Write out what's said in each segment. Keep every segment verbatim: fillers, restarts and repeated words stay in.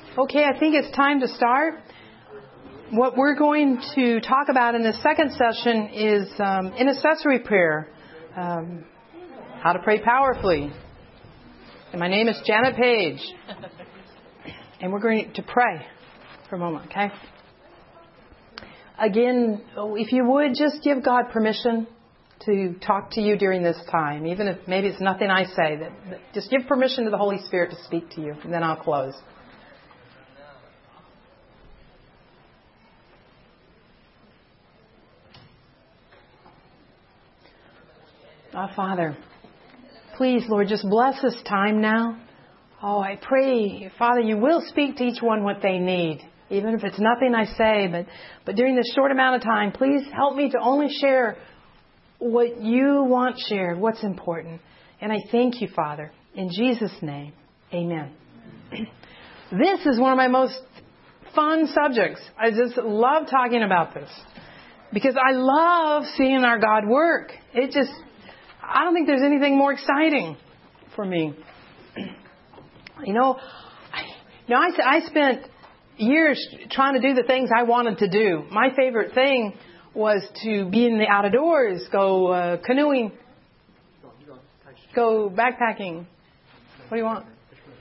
Okay, I think it's time to start. What we're going to talk about in the second session is um, intercessory prayer, um, how to pray powerfully. And my name is Janet Page, and we're going to pray for a moment, okay? Again, if you would, just give God permission to talk to you during this time, even if maybe it's nothing I say. That, that just give permission to the Holy Spirit to speak to you, and then I'll close. Our Father, please, Lord, just bless this time now. Oh, I pray, Father, you will speak to each one what they need, even if it's nothing I say. But, but during this short amount of time, please help me to only share what you want shared, what's important. And I thank you, Father, in Jesus' name. Amen. This is one of my most fun subjects. I just love talking about this because I love seeing our God work. It just... I don't think there's anything more exciting for me. You know, I, you know, I, I spent years trying to do the things I wanted to do. My favorite thing was to be in the outdoors, go uh, canoeing, go backpacking. What do you want?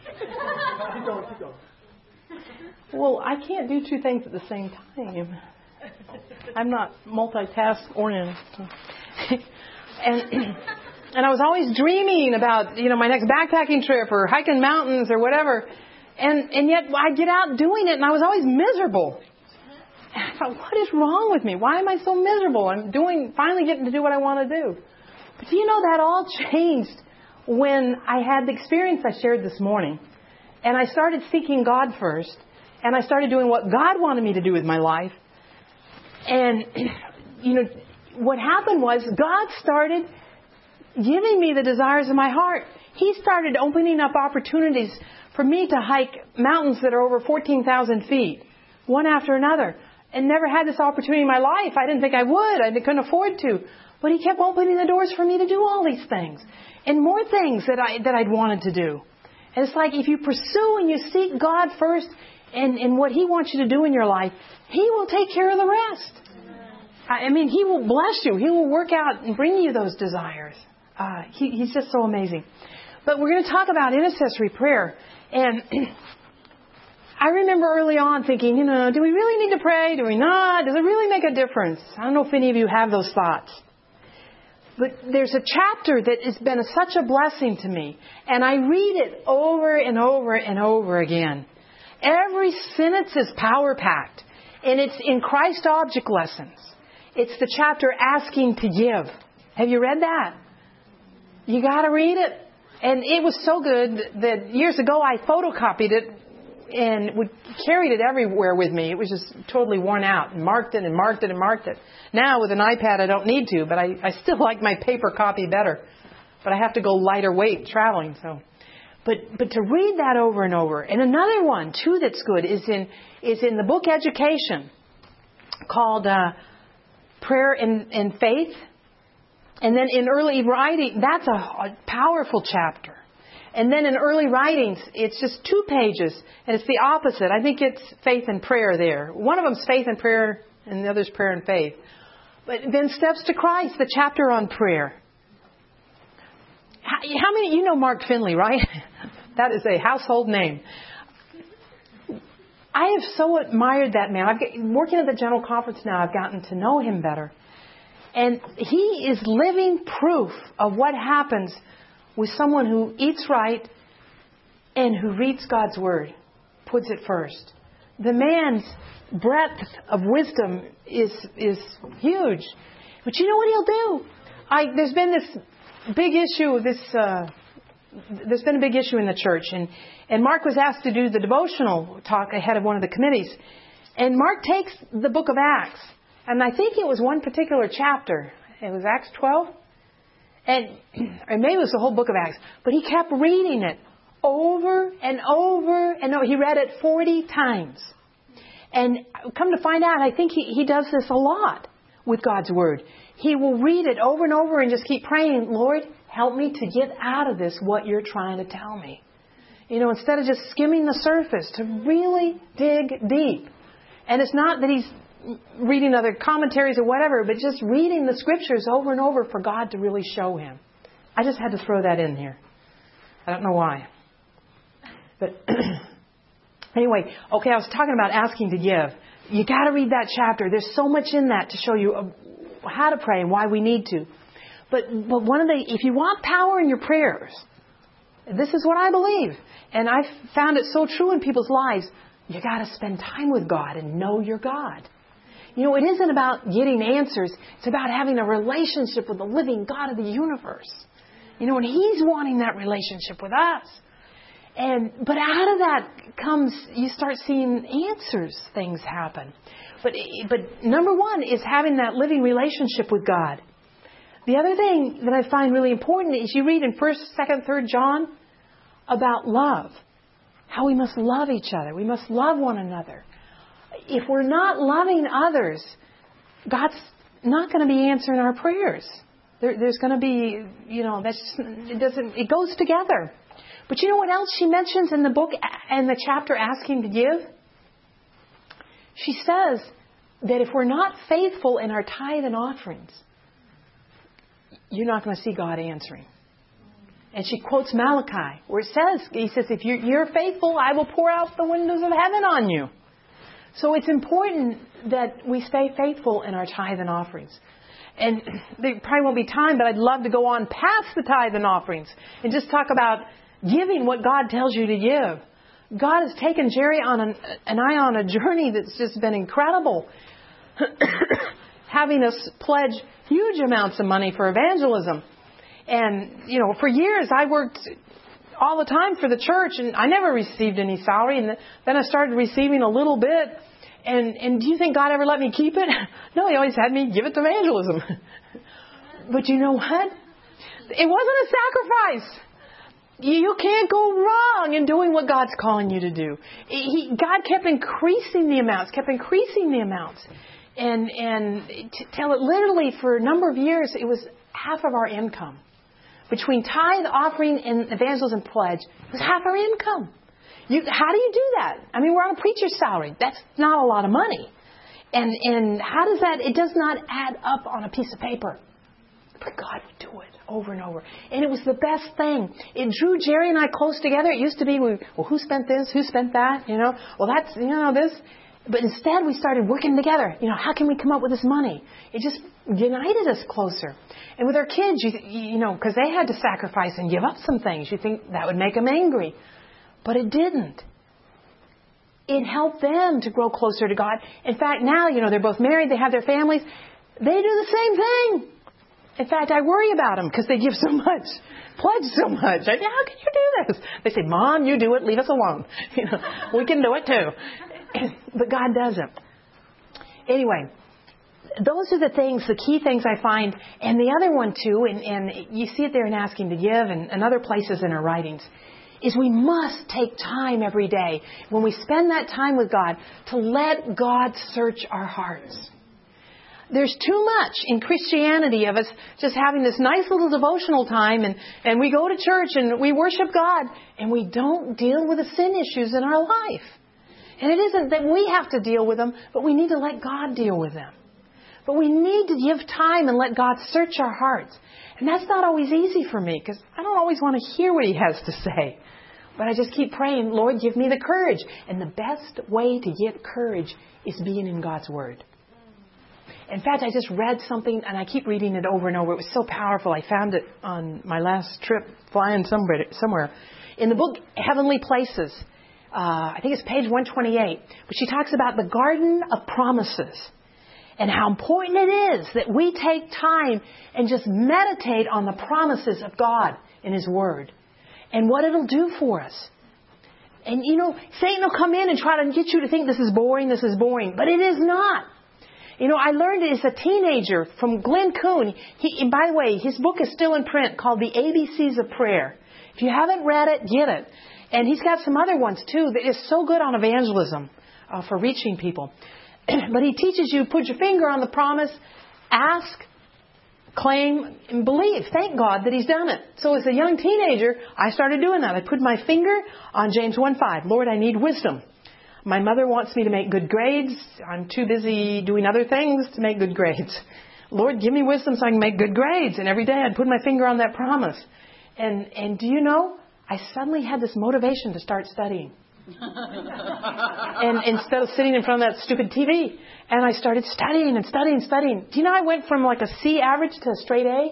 Well, I can't do two things at the same time. I'm not multitask oriented. And and I was always dreaming about, you know, my next backpacking trip or hiking mountains or whatever. And and yet I'd get out doing it and I was always miserable. And I thought, what is wrong with me? Why am I so miserable? I'm doing, finally getting to do what I want to do. But do you know that all changed when I had the experience I shared this morning. And I started seeking God first. And I started doing what God wanted me to do with my life. And, you know, what happened was God started giving me the desires of my heart. He started opening up opportunities for me to hike mountains that are over fourteen thousand feet, one after another. And never had this opportunity in my life. I didn't think I would. I couldn't afford to. But He kept opening the doors for me to do all these things. And more things that, I, that I'd wanted to do. And it's like if you pursue and you seek God first and, and what He wants you to do in your life, He will take care of the rest. I mean, He will bless you. He will work out and bring you those desires. Uh, he, he's just so amazing. But we're going to talk about intercessory prayer. And I remember early on thinking, you know, do we really need to pray? Do we not? Does it really make a difference? I don't know if any of you have those thoughts. But there's a chapter that has been a, such a blessing to me. And I read it over and over and over again. Every sentence is power-packed. And it's in Christ Object Lessons. It's the chapter Asking to Give. Have you read that? You got to read it. And it was so good that years ago I photocopied it and would carried it everywhere with me. It was just totally worn out and marked it and marked it and marked it. Now with an iPad I don't need to, but I, I still like my paper copy better. But I have to go lighter weight traveling. So, But but to read that over and over. And another one too that's good is in is in the book Education called Uh, Prayer and, and Faith. And then in early writing, that's a, a powerful chapter. And then in early writings, it's just two pages. And it's the opposite. I think it's faith and prayer there. One of them's faith and prayer, and the other's prayer and faith. But then Steps to Christ, the chapter on prayer. How, how many, you know Mark Finley, right? That is a household name. I have so admired that man. I've got, working at the General Conference now, I've gotten to know him better. And he is living proof of what happens with someone who eats right and who reads God's Word, puts it first. The man's breadth of wisdom is is huge. But you know what he'll do? I, there's been this big issue, this... Uh, There's been a big issue in the church, and, and Mark was asked to do the devotional talk ahead of one of the committees. And Mark takes the book of Acts, and I think it was one particular chapter. It was Acts twelve, and or maybe it was the whole book of Acts. But he kept reading it over and over, and he read it forty times. And come to find out, I think he, he does this a lot with God's Word. He will read it over and over and just keep praying, Lord, help me to get out of this what you're trying to tell me. You know, instead of just skimming the surface, to really dig deep. And it's not that he's reading other commentaries or whatever, but just reading the scriptures over and over for God to really show him. I just had to throw that in here. I don't know why. But anyway, okay, I was talking about asking to give. You got to read that chapter. There's so much in that to show you how to pray and why we need to. But but one of the, if you want power in your prayers, this is what I believe. And I've found it so true in people's lives. You got to spend time with God and know your God. You know, it isn't about getting answers. It's about having a relationship with the living God of the universe. You know, and He's wanting that relationship with us. And but out of that comes, you start seeing answers, things happen. But but number one is having that living relationship with God. The other thing that I find really important is you read in First, Second, Third John about love. How we must love each other. We must love one another. If we're not loving others, God's not going to be answering our prayers. There, there's going to be, you know, that's it doesn't. It goes together. But you know what else she mentions in the book and the chapter asking to give? She says that if we're not faithful in our tithe and offerings, you're not going to see God answering. And she quotes Malachi, where it says, he says, if you're, you're faithful, I will pour out the windows of heaven on you. So it's important that we stay faithful in our tithe and offerings. And there probably won't be time, but I'd love to go on past the tithe and offerings and just talk about giving what God tells you to give. God has taken Jerry on an, and I on a journey that's just been incredible. Having us pledge huge amounts of money for evangelism. And, you know, for years I worked all the time for the church and I never received any salary. And then I started receiving a little bit. And, and do you think God ever let me keep it? No, He always had me give it to evangelism. But you know what? It wasn't a sacrifice. You can't go wrong in doing what God's calling you to do. He, God kept increasing the amounts, kept increasing the amounts. And, and till it literally for a number of years, it was half of our income. Between tithe, offering, and evangelism pledge, it was half our income. You, how do you do that? I mean, we're on a preacher's salary. That's not a lot of money. And and how does that, it does not add up on a piece of paper. But God would do it over and over. And it was the best thing. It drew Jerry and I close together. It used to be, we, well, who spent this? Who spent that? You know, well, that's, you know, this. But instead, we started working together. You know, how can we come up with this money? It just united us closer. And with our kids, you, you know, because they had to sacrifice and give up some things. You think that would make them angry. But it didn't. It helped them to grow closer to God. In fact, now, you know, they're both married. They have their families. They do the same thing. In fact, I worry about them because they give so much, pledge so much. I say, how can you do this? They say, Mom, you do it. Leave us alone. You know, we can do it too. But God doesn't. Anyway, those are the things, the key things I find. And the other one too, and, and you see it there in Asking to Give and, and other places in our writings, is we must take time every day when we spend that time with God to let God search our hearts. There's too much in Christianity of us just having this nice little devotional time and, and we go to church and we worship God and we don't deal with the sin issues in our life. And it isn't that we have to deal with them, but we need to let God deal with them. But we need to give time and let God search our hearts. And that's not always easy for me because I don't always want to hear what He has to say. But I just keep praying, Lord, give me the courage. And the best way to get courage is being in God's Word. In fact, I just read something, and I keep reading it over and over. It was so powerful. I found it on my last trip flying somewhere. somewhere. In the book, Heavenly Places, uh, I think it's page one twenty-eight, but she talks about the Garden of Promises and how important it is that we take time and just meditate on the promises of God in His Word and what it'll do for us. And, you know, Satan will come in and try to get you to think this is boring, this is boring, but it is not. You know, I learned it as a teenager from Glenn Kuhn. He, and by the way, his book is still in print called The A B Cs of Prayer. If you haven't read it, get it. And he's got some other ones, too, that is so good on evangelism uh, for reaching people. But he teaches you, put your finger on the promise, ask, claim and believe. Thank God that He's done it. So as a young teenager, I started doing that. I put my finger on James one five. Lord, I need wisdom. My mother wants me to make good grades. I'm too busy doing other things to make good grades. Lord, give me wisdom so I can make good grades. And every day I'd put my finger on that promise. And and do you know, I suddenly had this motivation to start studying. And instead of sitting in front of that stupid T V, and I started studying and studying and studying. Do you know I went from like a C average to a straight A?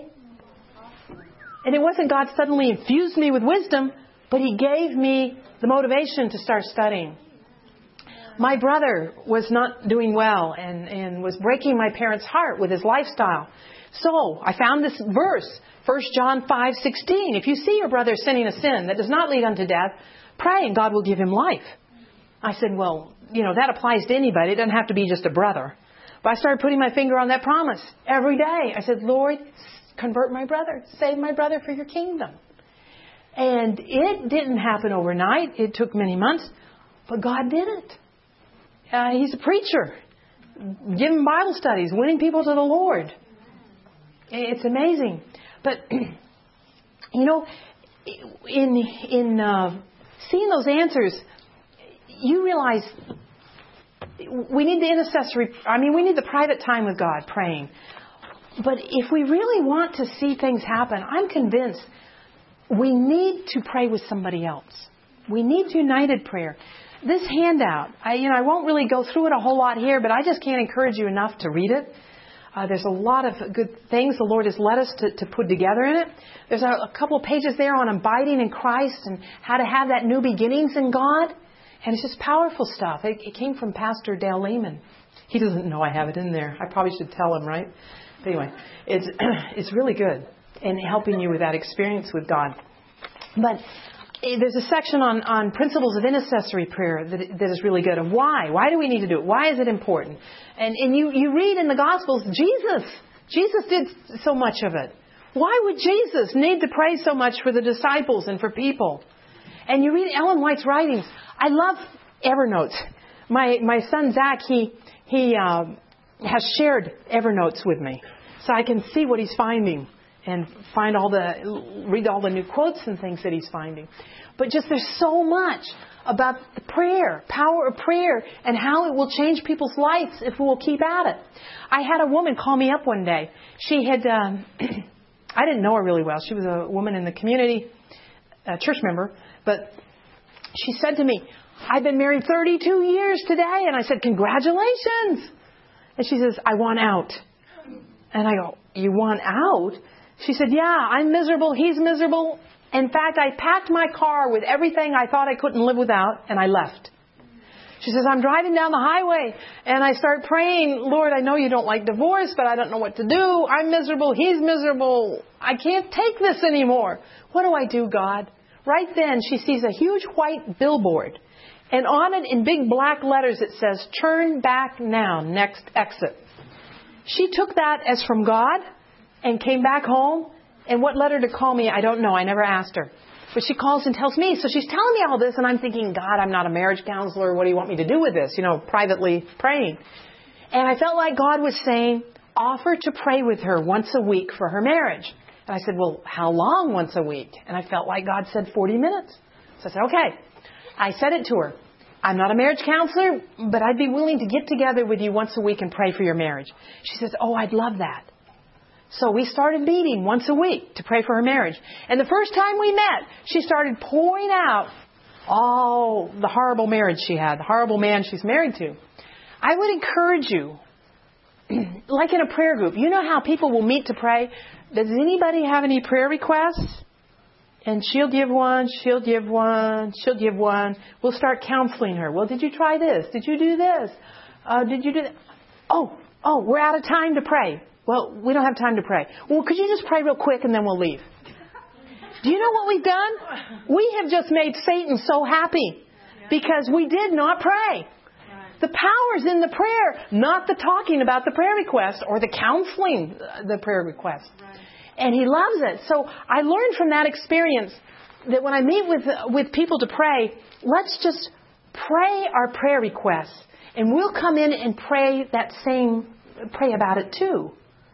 And it wasn't God suddenly infused me with wisdom, but He gave me the motivation to start studying. My brother was not doing well and, and was breaking my parents' heart with his lifestyle. So I found this verse, First John five sixteen. If you see your brother sinning a sin that does not lead unto death, pray and God will give him life. I said, well, you know, that applies to anybody. It doesn't have to be just a brother. But I started putting my finger on that promise every day. I said, Lord, convert my brother. Save my brother for your kingdom. And it didn't happen overnight. It took many months. But God did it. Uh, he's a preacher. Giving Bible studies. Winning people to the Lord. It's amazing. But, you know, in in uh, seeing those answers, you realize we need the intercessory, I mean, we need the private time with God praying. But if we really want to see things happen, I'm convinced we need to pray with somebody else. We need united prayer. This handout, I, you know, I won't really go through it a whole lot here, but I just can't encourage you enough to read it. Uh, there's a lot of good things the Lord has led us to, to put together in it. There's a, a couple of pages there on abiding in Christ and how to have that new beginnings in God. And it's just powerful stuff. It, it came from Pastor Dale Lehman. He doesn't know I have it in there. I probably should tell him, right? But anyway, it's it's really good in helping you with that experience with God. But there's a section on, on principles of intercessory prayer that, that is really good. And why? Why do we need to do it? Why is it important? And, and you, you read in the Gospels, Jesus. Jesus did so much of it. Why would Jesus need to pray so much for the disciples and for people? And you read Ellen White's writings. I love Evernote. My my son Zach, he he uh, has shared Evernotes with me, so I can see what he's finding and find all the read all the new quotes and things that he's finding. But just there's so much about the prayer, power of prayer, and how it will change people's lives if we will keep at it. I had a woman call me up one day. She had um, I didn't know her really well. She was a woman in the community, a church member. But she said to me, I've been married thirty-two years today. And I said, congratulations. And she says, I want out. And I go, you want out? She said, yeah, I'm miserable. He's miserable. In fact, I packed my car with everything I thought I couldn't live without, and I left. She says, I'm driving down the highway, and I start praying, Lord, I know you don't like divorce, but I don't know what to do. I'm miserable. He's miserable. I can't take this anymore. What do I do, God? Right then, she sees a huge white billboard. And on it, in big black letters, it says, turn back now, next exit. She took that as from God and came back home. And what led her to call me, I don't know. I never asked her. But she calls and tells me. So she's telling me all this, and I'm thinking, God, I'm not a marriage counselor. What do you want me to do with this? You know, privately praying. And I felt like God was saying, offer to pray with her once a week for her marriage. And I said, well, how long once a week? And I felt like God said forty minutes. So I said, okay. I said it to her. I'm not a marriage counselor, but I'd be willing to get together with you once a week and pray for your marriage. She says, oh, I'd love that. So we started meeting once a week to pray for her marriage. And the first time we met, she started pouring out all the horrible marriage she had, the horrible man she's married to. I would encourage you, like in a prayer group, you know how people will meet to pray? Does anybody have any prayer requests? And she'll give one, she'll give one, she'll give one. We'll start counseling her. Well, did you try this? Did you do this? Uh, did you do that? Oh, oh, we're out of time to pray. Well, we don't have time to pray. Well, could you just pray real quick and then we'll leave? Do you know what we've done? We have just made Satan so happy because we did not pray. The power's in the prayer, not the talking about the prayer request or the counseling the prayer request. And he loves it. So I learned from that experience that when I meet with with people to pray, let's just pray our prayer requests. And we'll come in and pray that same, pray about it too.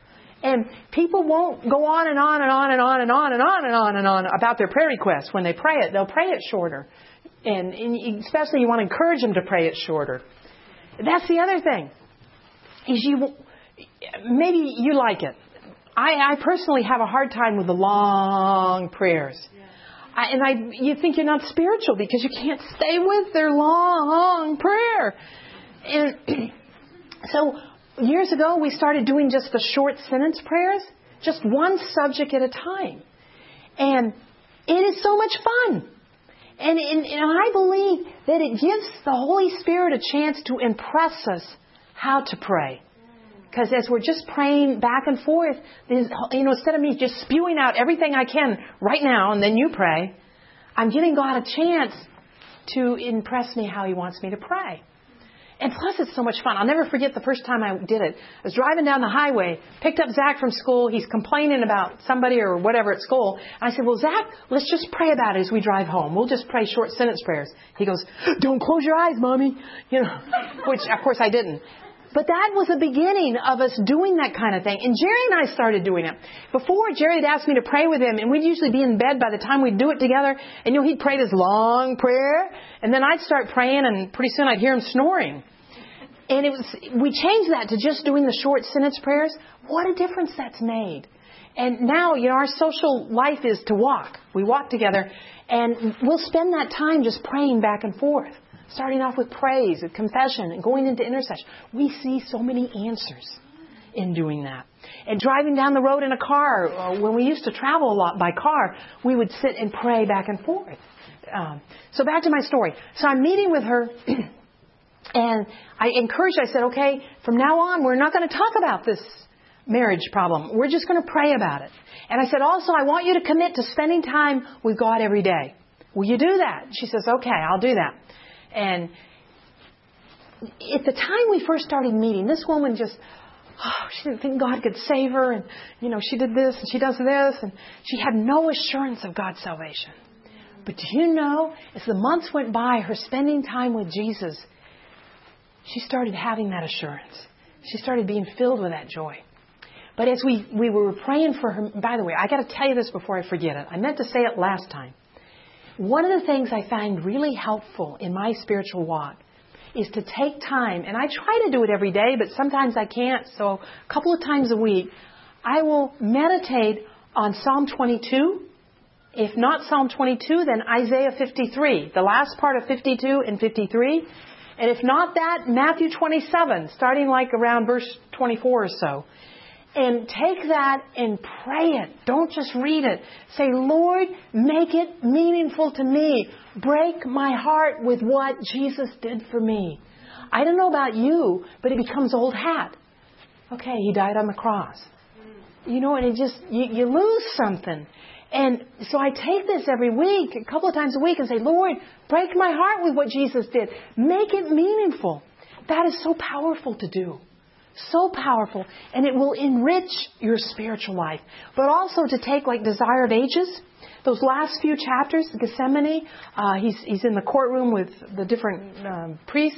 And people won't go on and on and on and on and on and on and on and on about their prayer requests. When they pray it, they'll pray it shorter. And, and especially you want to encourage them to pray it shorter. That's the other thing. Is you maybe you like it. I, I personally have a hard time with the long prayers. I, and I, you think you're not spiritual because you can't stay with their long prayer. And so years ago, we started doing just the short sentence prayers, just one subject at a time. And it is so much fun. And, and, and I believe that it gives the Holy Spirit a chance to impress us how to pray. Because as we're just praying back and forth, you know, instead of me just spewing out everything I can right now and then you pray, I'm giving God a chance to impress me how He wants me to pray. And plus, it's so much fun. I'll never forget the first time I did it. I was driving down the highway, picked up Zach from school. He's complaining about somebody or whatever at school. And I said, well, Zach, let's just pray about it as we drive home. We'll just pray short sentence prayers. He goes, don't close your eyes, Mommy. You know, which, of course, I didn't. But that was the beginning of us doing that kind of thing. And Jerry and I started doing it. Before, Jerry had asked me to pray with him, and we'd usually be in bed by the time we'd do it together. And, you know, he'd pray this long prayer, and then I'd start praying, and pretty soon I'd hear him snoring. And it was we changed that to just doing the short sentence prayers. What a difference that's made. And now, you know, our social life is to walk. We walk together, and we'll spend that time just praying back and forth. Starting off with praise and confession and going into intercession. We see so many answers in doing that. And driving down the road in a car, when we used to travel a lot by car, we would sit and pray back and forth. Um, so back to my story. So I'm meeting with her, and I encouraged her. I said, okay, from now on, we're not going to talk about this marriage problem. We're just going to pray about it. And I said, also, I want you to commit to spending time with God every day. Will you do that? She says, okay, I'll do that. And at the time we first started meeting, this woman just, oh, she didn't think God could save her. And, you know, she did this and she does this. And she had no assurance of God's salvation. But do you know, as the months went by, her spending time with Jesus, she started having that assurance. She started being filled with that joy. But as we, we were praying for her, by the way, I got to tell you this before I forget it. I meant to say it last time. One of the things I find really helpful in my spiritual walk is to take time, and I try to do it every day, but sometimes I can't, so a couple of times a week, I will meditate on Psalm twenty-two. If not Psalm twenty-two, then Isaiah fifty-three, the last part of fifty-two and fifty-three. And if not that, Matthew twenty-seven, starting like around verse twenty-four or so. And take that and pray it. Don't just read it. Say, Lord, make it meaningful to me. Break my heart with what Jesus did for me. I don't know about you, but it becomes old hat. Okay, He died on the cross. You know, and it just, you, you lose something. And so I take this every week, a couple of times a week, and say, Lord, break my heart with what Jesus did. Make it meaningful. That is so powerful to do. So powerful. And it will enrich your spiritual life. But also to take like Desire of Ages, those last few chapters, Gethsemane, uh, he's, he's in the courtroom with the different um, priests.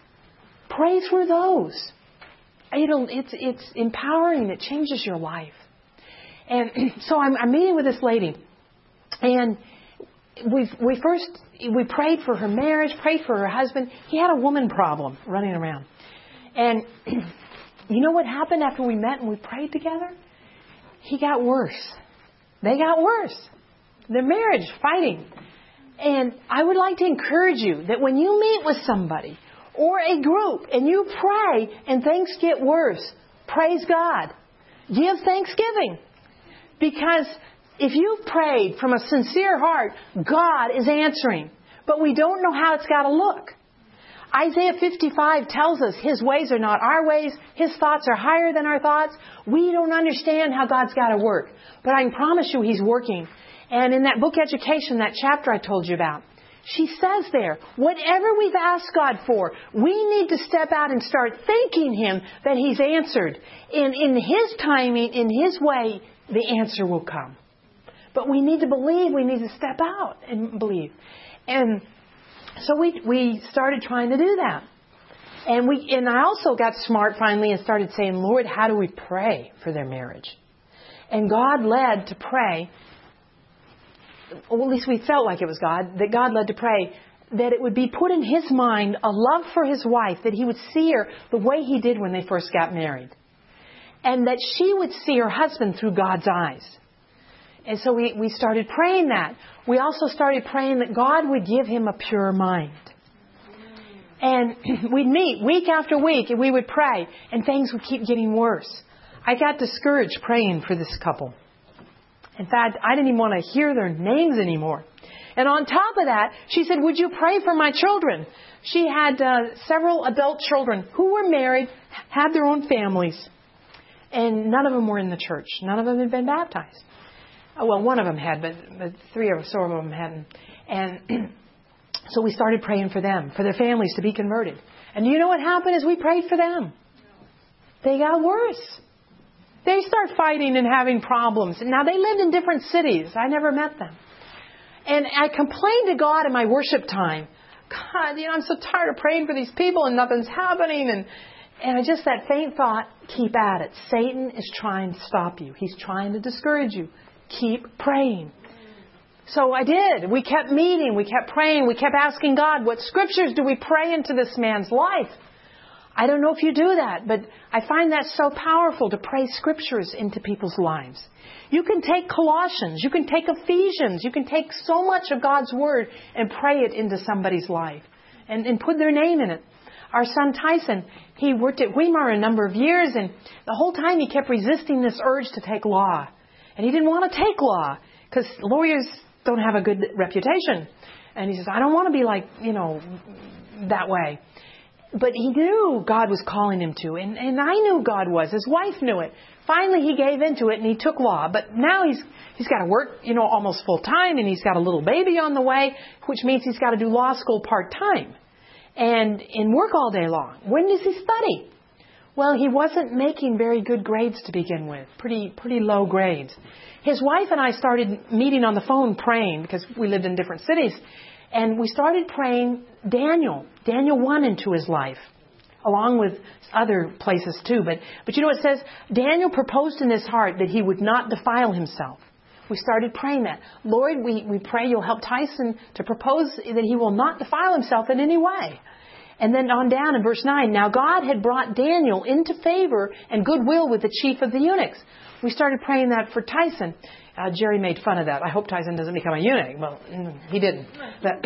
Pray through those. It'll, it's, it's empowering. It changes your life. And so I'm, I'm meeting with this lady. And we we first, we prayed for her marriage, prayed for her husband. He had a woman problem running around. And you know what happened after we met and we prayed together? He got worse. They got worse. Their marriage, fighting. And I would like to encourage you that when you meet with somebody or a group and you pray and things get worse, praise God. Give thanksgiving. Because if you've prayed from a sincere heart, God is answering. But we don't know how it's got to look. Isaiah fifty-five tells us His ways are not our ways. His thoughts are higher than our thoughts. We don't understand how God's got to work. But I can promise you He's working. And in that book, Education, that chapter I told you about, she says there, whatever we've asked God for, we need to step out and start thanking Him that He's answered. And in His timing, in His way, the answer will come. But we need to believe. We need to step out and believe. And so we we started trying to do that. And we, and I also got smart finally and started saying, Lord, how do we pray for their marriage? And God led to pray, or at least we felt like it was God, that God led to pray that it would be put in His mind a love for His wife, that He would see her the way He did when they first got married. And that she would see her husband through God's eyes. And so we, we started praying that. We also started praying that God would give him a pure mind. And we'd meet week after week and we would pray and things would keep getting worse. I got discouraged praying for this couple. In fact, I didn't even want to hear their names anymore. And on top of that, she said, would you pray for my children? She had uh, several adult children who were married, had their own families, and none of them were in the church. None of them had been baptized. Oh, well, one of them had, but, but three or so of them hadn't. And so we started praying for them, for their families to be converted. And you know what happened as we prayed for them? They got worse. They start fighting and having problems. Now, they lived in different cities. I never met them. And I complained to God in my worship time. God, you know, I'm so tired of praying for these people and nothing's happening. And, and I just, that faint thought, keep at it. Satan is trying to stop you. He's trying to discourage you. Keep praying. So I did. We kept meeting. We kept praying. We kept asking God, what scriptures do we pray into this man's life? I don't know if you do that, but I find that so powerful to pray scriptures into people's lives. You can take Colossians, you can take Ephesians, you can take so much of God's Word and pray it into somebody's life and, and put their name in it. Our son Tyson, he worked at Weimar a number of years, and the whole time he kept resisting this urge to take law. And he didn't want to take law because lawyers don't have a good reputation. And he says, I don't want to be like, you know, that way. But he knew God was calling him to, and, and I knew God was. His wife knew it. Finally, he gave into it, and he took law. But now he's he's got to work, you know, almost full time, and he's got a little baby on the way, which means he's got to do law school part time, and and work all day long. When does he study? Well, he wasn't making very good grades to begin with, pretty pretty low grades. His wife and I started meeting on the phone praying because we lived in different cities. And we started praying Daniel, Daniel one into his life, along with other places too. But, but you know, it says Daniel proposed in his heart that he would not defile himself. We started praying that. Lord, we, we pray you'll help Tyson to propose that he will not defile himself in any way. And then on down in verse nine, now God had brought Daniel into favor and goodwill with the chief of the eunuchs. We started praying that for Tyson. Uh, Jerry made fun of that. I hope Tyson doesn't become a eunuch. Well, he didn't. But,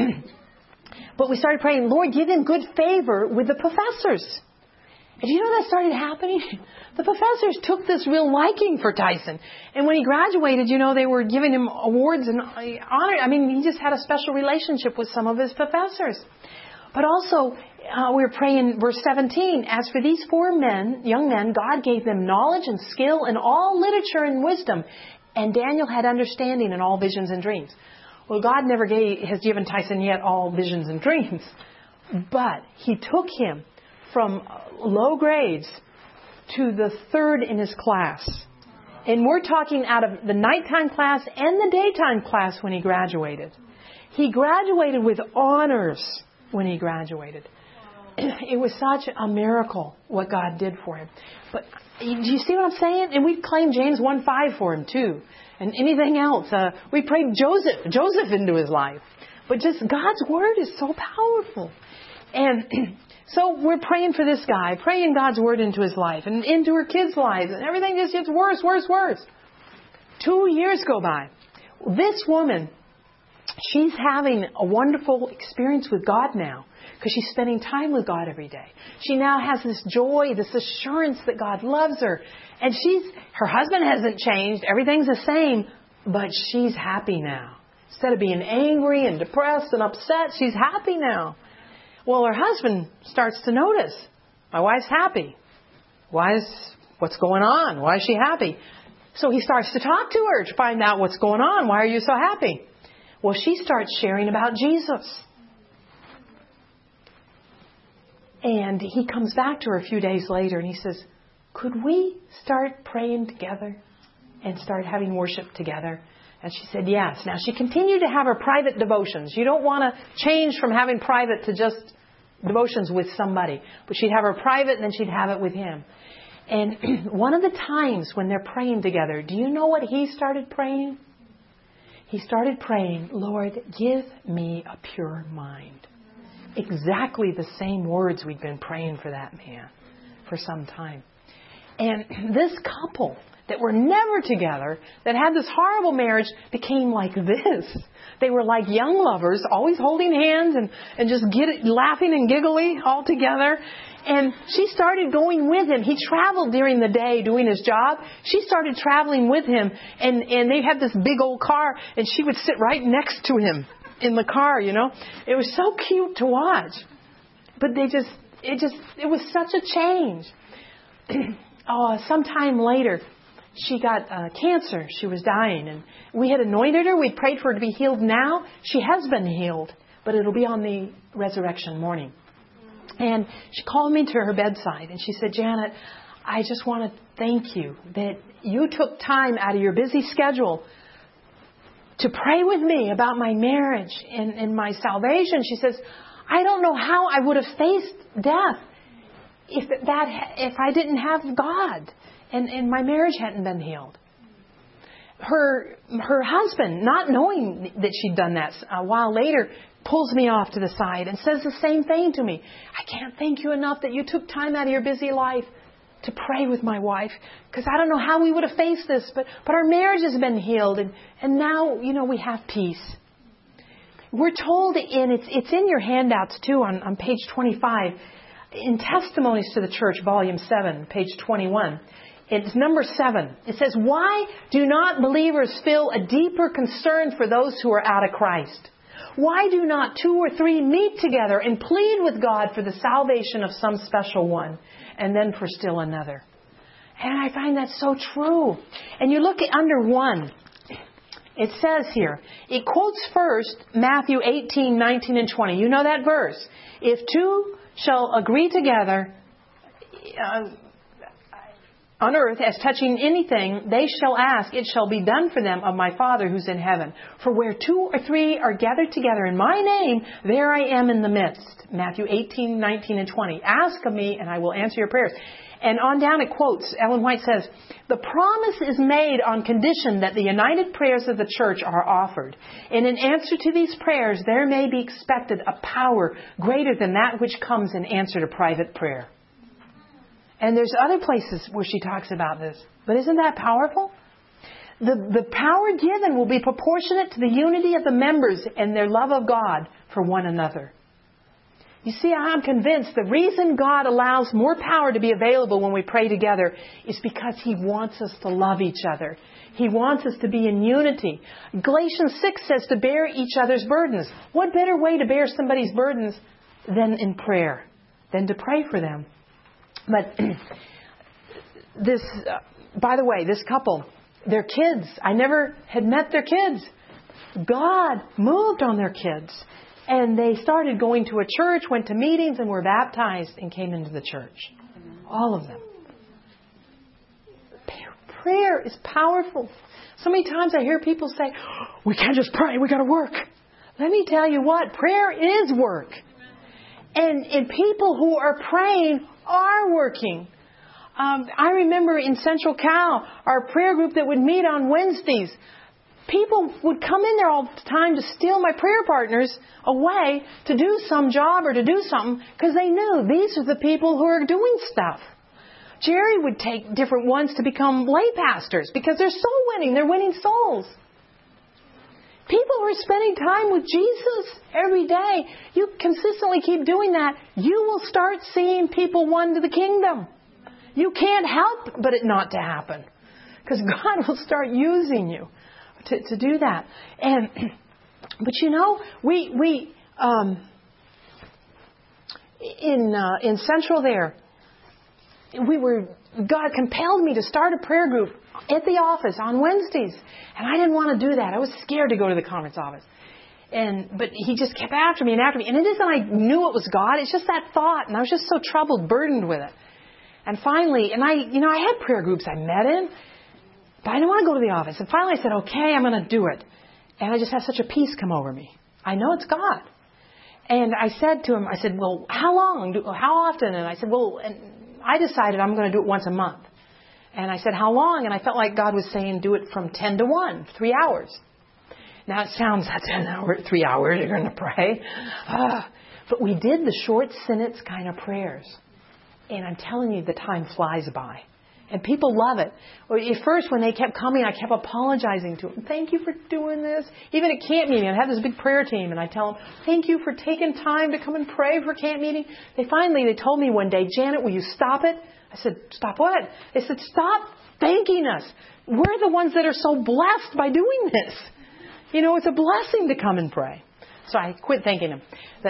but we started praying, Lord, give him good favor with the professors. And you know that started happening? The professors took this real liking for Tyson. And when he graduated, you know, they were giving him awards and honor. I mean, he just had a special relationship with some of his professors. But also, uh, we were praying verse seventeen, as for these four men, young men, God gave them knowledge and skill in all literature and wisdom. And Daniel had understanding in all visions and dreams. Well, God never gave, has given Tyson yet all visions and dreams. But he took him from low grades to the third in his class. And we're talking out of the nighttime class and the daytime class when he graduated. He graduated with honors when he graduated. It was such a miracle what God did for him. But do you see what I'm saying? And we claimed James one five for him too. And anything else. Uh, we prayed Joseph, Joseph into his life. But just God's Word is so powerful. And so we're praying for this guy, praying God's Word into his life and into her kids' lives. And everything just gets worse, worse, worse. Two years go by. This woman, she's having a wonderful experience with God now. Because she's spending time with God every day. She now has this joy, this assurance that God loves her. And she's, her husband hasn't changed. Everything's the same. But she's happy now. Instead of being angry and depressed and upset, she's happy now. Well, her husband starts to notice. My wife's happy. Why is, what's going on? Why is she happy? So he starts to talk to her to find out what's going on. Why are you so happy? Well, she starts sharing about Jesus. And he comes back to her a few days later and he says, could we start praying together and start having worship together? And she said, yes. Now, she continued to have her private devotions. You don't want to change from having private to just devotions with somebody. But she'd have her private and then she'd have it with him. And one of the times when they're praying together, do you know what he started praying? He started praying, Lord, give me a pure mind. Exactly the same words we'd been praying for that man for some time. And this couple that were never together, that had this horrible marriage, became like this. They were like young lovers, always holding hands and, and just get, laughing and giggly all together. And she started going with him. He traveled during the day doing his job. She started traveling with him. And, and they had this big old car. And she would sit right next to him in the car, you know. It was so cute to watch. But they just, it just, it was such a change. Oh, sometime later, she got uh, cancer. She was dying. And we had anointed her. We prayed for her to be healed now. She has been healed. But it'll be on the resurrection morning. And she called me to her bedside and she said, Janet, I just want to thank you that you took time out of your busy schedule to pray with me about my marriage and, and my salvation. She says, I don't know how I would have faced death if that if I didn't have God and, and my marriage hadn't been healed. Her her husband, not knowing that she'd done that, a while later, pulls me off to the side and says the same thing to me. I can't thank you enough that you took time out of your busy life to pray with my wife, because I don't know how we would have faced this, but, but our marriage has been healed, and, and now, you know, we have peace. We're told, in it's, it's in your handouts too on, on page twenty-five, in Testimonies to the Church, volume seven, page twenty-one. It's number seven. It says, why do not believers feel a deeper concern for those who are out of Christ? Why do not two or three meet together and plead with God for the salvation of some special one, and then for still another? And I find that so true. And you look at under one, it says here, it quotes first Matthew eighteen, nineteen, and twenty. You know that verse. If two shall agree together uh, on earth as touching anything they shall ask, it shall be done for them of my Father who's in heaven. For where two or three are gathered together in my name, there I am in the midst. Matthew eighteen, nineteen, and twenty. Ask of me and I will answer your prayers. And on down it quotes, Ellen White says, the promise is made on condition that the united prayers of the church are offered. And in answer to these prayers, there may be expected a power greater than that which comes in answer to private prayer. And there's other places where she talks about this. But isn't that powerful? The, the power given will be proportionate to the unity of the members and their love of God for one another. You see, I'm convinced the reason God allows more power to be available when we pray together is because He wants us to love each other. He wants us to be in unity. Galatians six says to bear each other's burdens. What better way to bear somebody's burdens than in prayer, than to pray for them? But this, uh, by the way, this couple, their kids, I never had met their kids. God moved on their kids. And they started going to a church, went to meetings, and were baptized and came into the church. All of them. Prayer is powerful. So many times I hear people say, we can't just pray, we got to work. Let me tell you what, prayer is work. And, and people who are praying are working. Um, I remember in Central Cal, our prayer group that would meet on Wednesdays, people would come in there all the time to steal my prayer partners away to do some job or to do something because they knew these are the people who are doing stuff. Jerry would take different ones to become lay pastors because they're soul winning. They're winning souls. People who are spending time with Jesus every day, you consistently keep doing that, you will start seeing people won to the kingdom. You can't help but it not to happen because God will start using you to, to do that. And but you know, we we um, in uh, in Central there, we were God compelled me to start a prayer group at the office on Wednesdays, and I didn't want to do that. I was scared to go to the conference office. And but He just kept after me and after me. And it isn't I knew it was God. It's just that thought, and I was just so troubled, burdened with it. And finally, and I, you know, I had prayer groups I met in, but I didn't want to go to the office. And finally I said, okay, I'm going to do it. And I just had such a peace come over me. I know it's God. And I said to him, I said, well, how long? Do, how often? And I said, well, and I decided I'm going to do it once a month. And I said, how long? And I felt like God was saying, do it from ten to one, three hours. Now it sounds, that's an hour, three hours, you're going to pray. Uh, but we did the short sentence kind of prayers. And I'm telling you, the time flies by. And people love it. At first, when they kept coming, I kept apologizing to them. Thank you for doing this. Even at camp meeting, I had this big prayer team, and I tell them, thank you for taking time to come and pray for camp meeting. They finally, they told me one day, Janet, will you stop it? I said, stop what? They said, stop thanking us. We're the ones that are so blessed by doing this. You know, it's a blessing to come and pray. So I quit thanking them. But,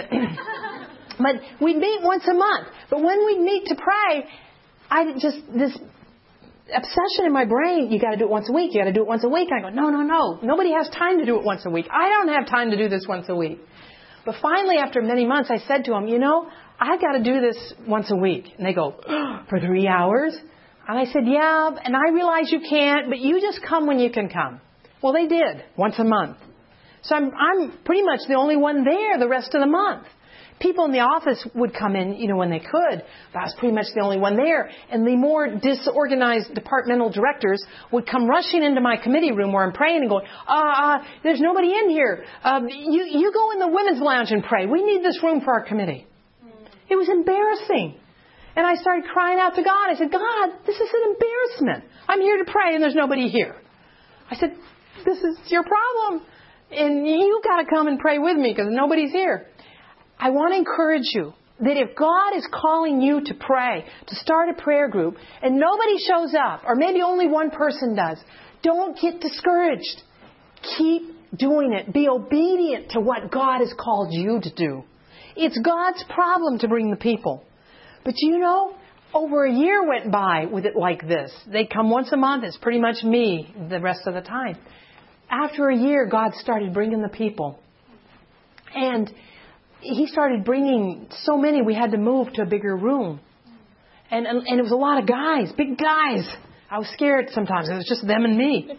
but we'd meet once a month. But when we'd meet to pray, I just, this obsession in my brain, you got to do it once a week, you got to do it once a week. And I go, no, no, no. Nobody has time to do it once a week. I don't have time to do this once a week. But finally, after many months, I said to them, you know, I got to do this once a week. And they go, oh, for three hours? And I said, yeah, and I realize you can't, but you just come when you can come. Well, they did, once a month. So I'm, I'm pretty much the only one there the rest of the month. People in the office would come in, you know, when they could, but I was pretty much the only one there. And the more disorganized departmental directors would come rushing into my committee room where I'm praying and going, uh, uh, there's nobody in here. Um, you, you go in the women's lounge and pray. We need this room for our committee. It was embarrassing. And I started crying out to God. I said, God, this is an embarrassment. I'm here to pray and there's nobody here. I said, this is your problem. And you got to come and pray with me because nobody's here. I want to encourage you that if God is calling you to pray, to start a prayer group, and nobody shows up, or maybe only one person does, don't get discouraged. Keep doing it. Be obedient to what God has called you to do. It's God's problem to bring the people. But you know, over a year went by with it like this. They'd come once a month. It's pretty much me the rest of the time. After a year, God started bringing the people. And He started bringing so many, we had to move to a bigger room. And, and, and it was a lot of guys, big guys. I was scared sometimes. It was just them and me.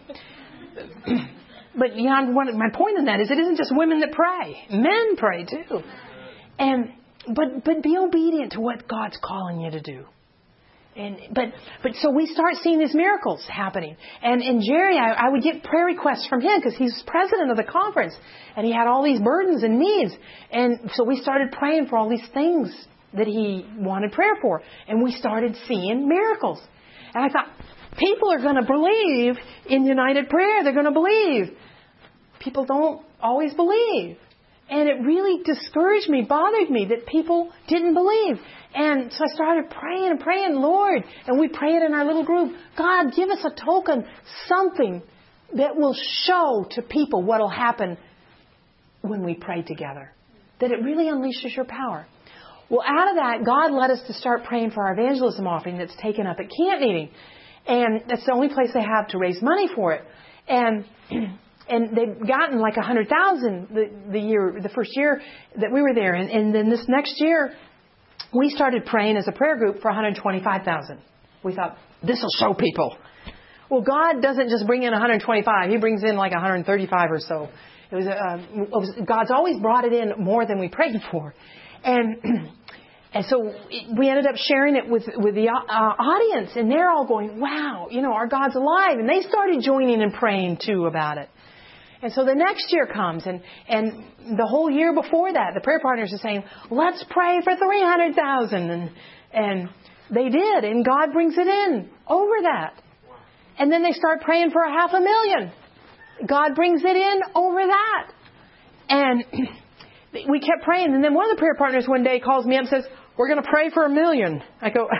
But you know, my point in that is it isn't just women that pray. Men pray too. And but but be obedient to what God's calling you to do. And but but so we start seeing these miracles happening. And in Jerry, I, I would get prayer requests from him because he's president of the conference, and he had all these burdens and needs. And so we started praying for all these things that he wanted prayer for, and we started seeing miracles. And I thought, people are going to believe in United Prayer. They're going to believe. People don't always believe. And it really discouraged me, bothered me that people didn't believe. And so I started praying and praying, Lord, and we prayed in our little group, God, give us a token, something that will show to people what will happen when we pray together. That it really unleashes your power. Well, out of that, God led us to start praying for our evangelism offering that's taken up at camp meeting. And that's the only place they have to raise money for it. And and they've gotten like a hundred thousand the, the year, the first year that we were there. And, and then this next year, we started praying as a prayer group for one hundred twenty-five thousand. We thought, this will show people. Well, God doesn't just bring in one hundred twenty-five. He brings in like one hundred thirty-five or so. It was, uh, it was God's always brought it in more than we prayed for. And and so we ended up sharing it with, with the uh, audience. And they're all going, wow, you know, our God's alive. And they started joining and praying too about it. And so the next year comes, and, and the whole year before that, the prayer partners are saying, let's pray for three hundred thousand. And, and they did, and God brings it in over that. And then they start praying for a half a million. God brings it in over that. And we kept praying. And then one of the prayer partners one day calls me up and says, we're going to pray for a million. I go,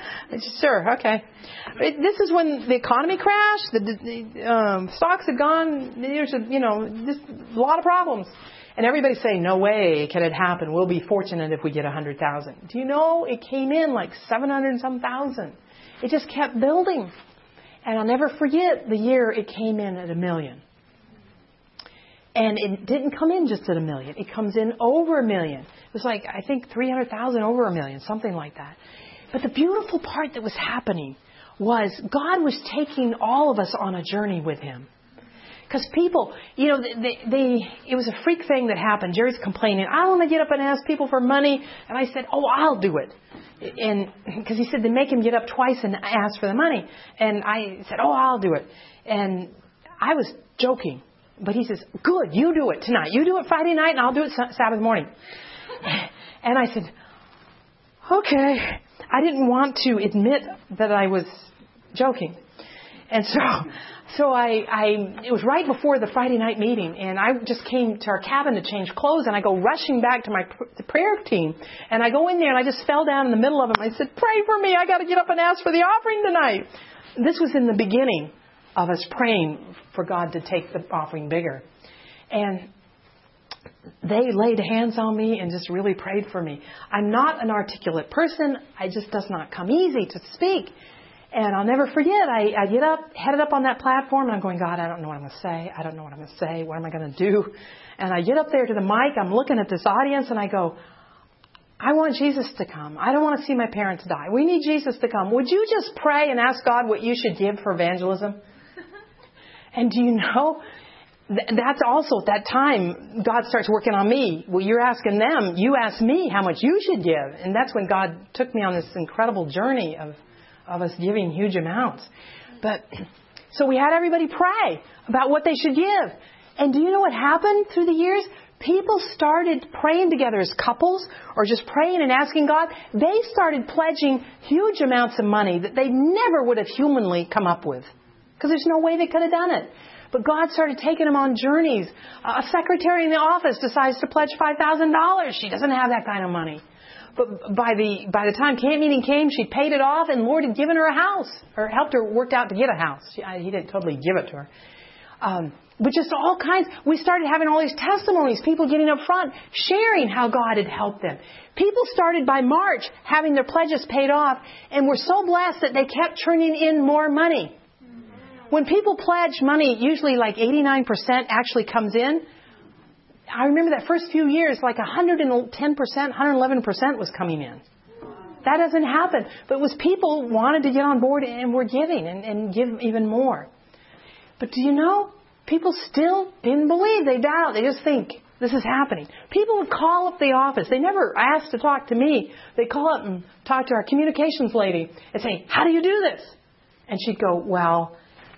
sure, okay. This is when the economy crashed. The, the um, stocks had gone. There's a, you know, just a lot of problems. And everybody's saying, no way can it happen. We'll be fortunate if we get one hundred thousand. Do you know, it came in like seven hundred and some thousand. It just kept building. And I'll never forget the year it came in at a million. And it didn't come in just at a million. It comes in over a million. It was like, I think, three hundred thousand over a million, something like that. But the beautiful part that was happening was God was taking all of us on a journey with Him. Because people, you know, they, they, it was a freak thing that happened. Jerry's complaining, I don't want to get up and ask people for money. And I said, oh, I'll do it. And because he said they make him get up twice and ask for the money. And I said, oh, I'll do it. And I was joking. But he says, good, you do it tonight. You do it Friday night and I'll do it Sabbath morning. And I said, okay. I didn't want to admit that I was joking. And so... So I, I, it was right before the Friday night meeting, and I just came to our cabin to change clothes, and I go rushing back to my pr- the prayer team, and I go in there, and I just fell down in the middle of them. I said, pray for me. I got to get up and ask for the offering tonight. This was in the beginning of us praying for God to take the offering bigger. And they laid hands on me and just really prayed for me. I'm not an articulate person. I just does not come easy to speak. And I'll never forget, I, I get up, headed up on that platform, and I'm going, God, I don't know what I'm going to say. I don't know what I'm going to say. What am I going to do? And I get up there to the mic. I'm looking at this audience, and I go, I want Jesus to come. I don't want to see my parents die. We need Jesus to come. Would you just pray and ask God what you should give for evangelism? And do you know, that's also at that time, God starts working on me. Well, you're asking them. You ask me how much you should give. And that's when God took me on this incredible journey of of us giving huge amounts. But so we had everybody pray about what they should give. And do you know what happened through the years? People started praying together as couples or just praying and asking God. They started pledging huge amounts of money that they never would have humanly come up with, because there's no way they could have done it. But God started taking them on journeys. A secretary in the office decides to pledge five thousand dollars. She doesn't have that kind of money. But by the by the time camp meeting came, she paid it off, and the Lord had given her a house, or helped her work out to get a house. She, I, he didn't totally give it to her. Um, but just all kinds. We started having all these testimonies, people getting up front, sharing how God had helped them. People started by March having their pledges paid off, and were so blessed that they kept turning in more money. When people pledge money, usually like eighty-nine percent actually comes in. I remember that first few years, like one hundred ten percent, one hundred eleven percent was coming in. That doesn't happen. But it was people wanted to get on board and were giving and, and give even more. But do you know, people still didn't believe. They doubt. They just think this is happening. People would call up the office. They never asked to talk to me. They'd call up and talk to our communications lady and say, how do you do this? And she'd go, well,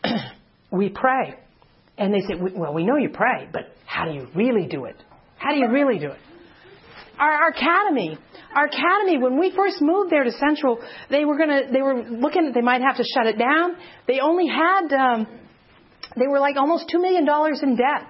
we pray. And they said, well, we know you pray, but how do you really do it? How do you really do it? Our, our academy, our academy, when we first moved there to Central, they were going to, they were looking, they might have to shut it down. They only had, um, they were like almost two million dollars in debt.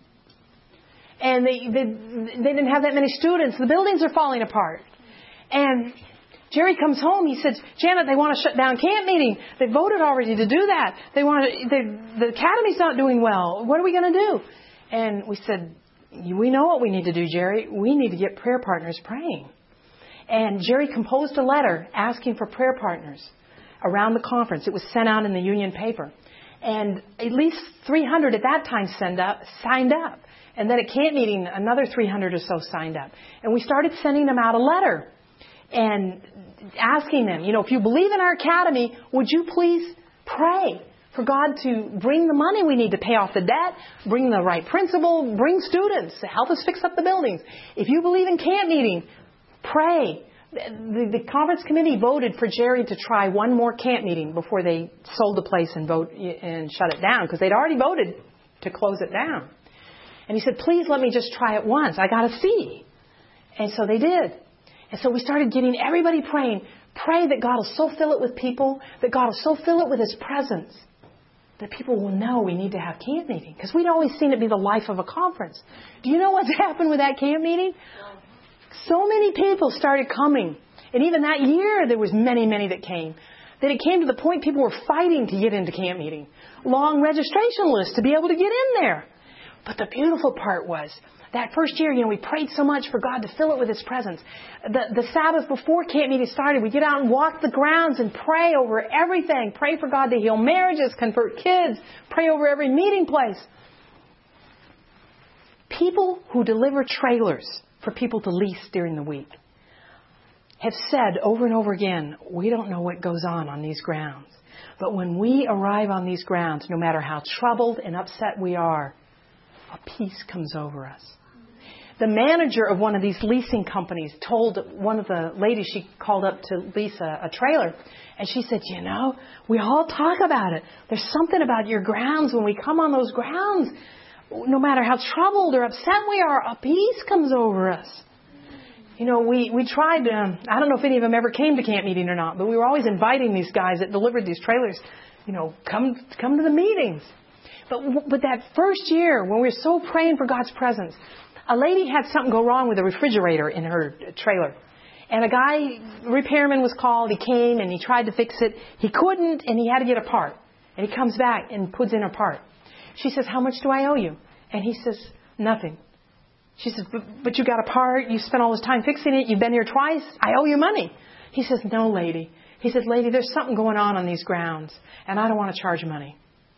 And they, they, they didn't have that many students. The buildings are falling apart. And Jerry comes home. He says, Janet, they want to shut down camp meeting. They voted already to do that. They want to, they, the academy's not doing well. What are we going to do? And we said, we know what we need to do, Jerry. We need to get prayer partners praying. And Jerry composed a letter asking for prayer partners around the conference. It was sent out in the union paper. And at least three hundred at that time signed up, signed up. And then at camp meeting, another three hundred or so signed up. And we started sending them out a letter and asking them, you know, if you believe in our academy, would you please pray for God to bring the money we need to pay off the debt, bring the right principal, bring students to help us fix up the buildings. If you believe in camp meeting, pray. The, the conference committee voted for Jerry to try one more camp meeting before they sold the place and vote and shut it down, because they'd already voted to close it down. And he said, please let me just try it once. I got to see. And so they did. And so we started getting everybody praying. Pray that God will so fill it with people, that God will so fill it with His presence, that people will know we need to have camp meeting. Because we'd always seen it be the life of a conference. Do you know what's happened with that camp meeting? So many people started coming. And even that year, there was many, many that came. That it came to the point people were fighting to get into camp meeting. Long registration lists to be able to get in there. But the beautiful part was, that first year, you know, we prayed so much for God to fill it with His presence. The, the Sabbath before camp meeting started, we get out and walk the grounds and pray over everything. Pray for God to heal marriages, convert kids, pray over every meeting place. People who deliver trailers for people to lease during the week have said over and over again, we don't know what goes on on these grounds. But when we arrive on these grounds, no matter how troubled and upset we are, a peace comes over us. The manager of one of these leasing companies told one of the ladies, she called up to lease a, a trailer, and she said, you know, we all talk about it. There's something about your grounds. When we come on those grounds, no matter how troubled or upset we are, a peace comes over us. You know, we, we tried, um, I don't know if any of them ever came to camp meeting or not, but we were always inviting these guys that delivered these trailers, you know, come, come to the meetings. But, but that first year, when we were so praying for God's presence, a lady had something go wrong with the refrigerator in her trailer. And a guy, repairman was called. He came and he tried to fix it. He couldn't, and he had to get a part. And he comes back and puts in a part. She says, how much do I owe you? And he says, nothing. She says, but, but you got a part. You spent all this time fixing it. You've been here twice. I owe you money. He says, no, lady. He says, lady, there's something going on on these grounds, and I don't want to charge money.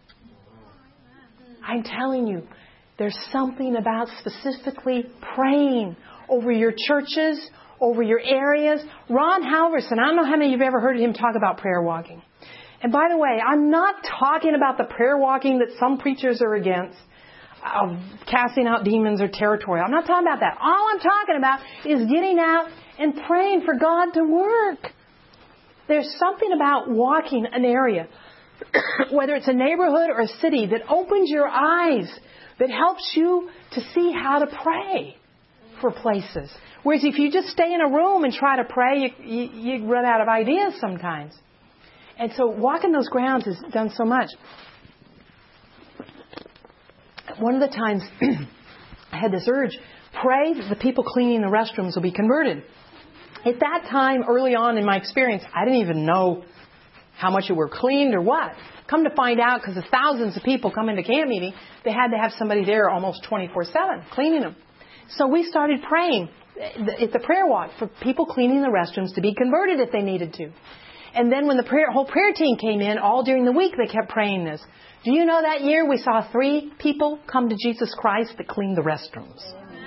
I'm telling you, there's something about specifically praying over your churches, over your areas. Ron Halverson, I don't know how many of you have ever heard him talk about prayer walking. And by the way, I'm not talking about the prayer walking that some preachers are against, of casting out demons or territorial. I'm not talking about that. All I'm talking about is getting out and praying for God to work. There's something about walking an area, whether it's a neighborhood or a city, that opens your eyes, that helps you to see how to pray for places. Whereas if you just stay in a room and try to pray, you, you, you run out of ideas sometimes. And so walking those grounds has done so much. One of the times I had this urge, pray that the people cleaning the restrooms will be converted. At that time, early on in my experience, I didn't even know how much it were cleaned or what. Come to find out, because of thousands of people come into camp meeting, they had to have somebody there almost twenty-four seven cleaning them. So we started praying at the prayer walk for people cleaning the restrooms to be converted if they needed to. And then when the prayer, whole prayer team came in, all during the week they kept praying this. Do you know that year we saw three people come to Jesus Christ that cleaned the restrooms?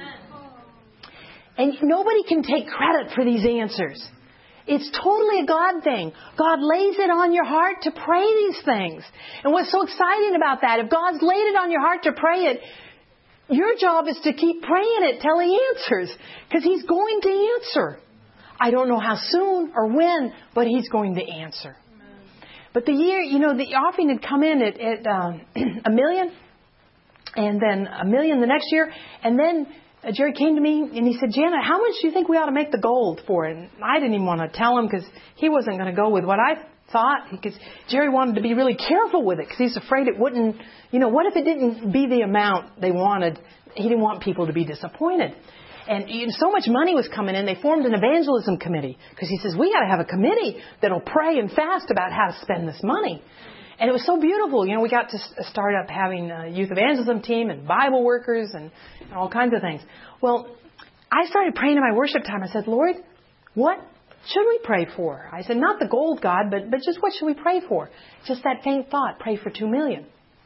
And nobody can take credit for these answers. It's totally a God thing. God lays it on your heart to pray these things. And what's so exciting about that, if God's laid it on your heart to pray it, your job is to keep praying it till He answers. Because He's going to answer. I don't know how soon or when, but He's going to answer. But the year, you know, the offering had come in at, at um, a million, and then a million the next year, and then uh, Jerry came to me and he said, Janet, how much do you think we ought to make the gold for it? And I didn't even want to tell him because he wasn't going to go with what I thought, because Jerry wanted to be really careful with it because he's afraid it wouldn't, you know, what if it didn't be the amount they wanted? He didn't want people to be disappointed. And so much money was coming in, they formed an evangelism committee. Because he says, we got to have a committee that'll pray and fast about how to spend this money. And it was so beautiful. You know, we got to start up having a youth evangelism team and Bible workers and, and all kinds of things. Well, I started praying in my worship time. I said, Lord, what should we pray for? I said, not the gold, God, but, but just what should we pray for? Just that faint thought, pray for two million.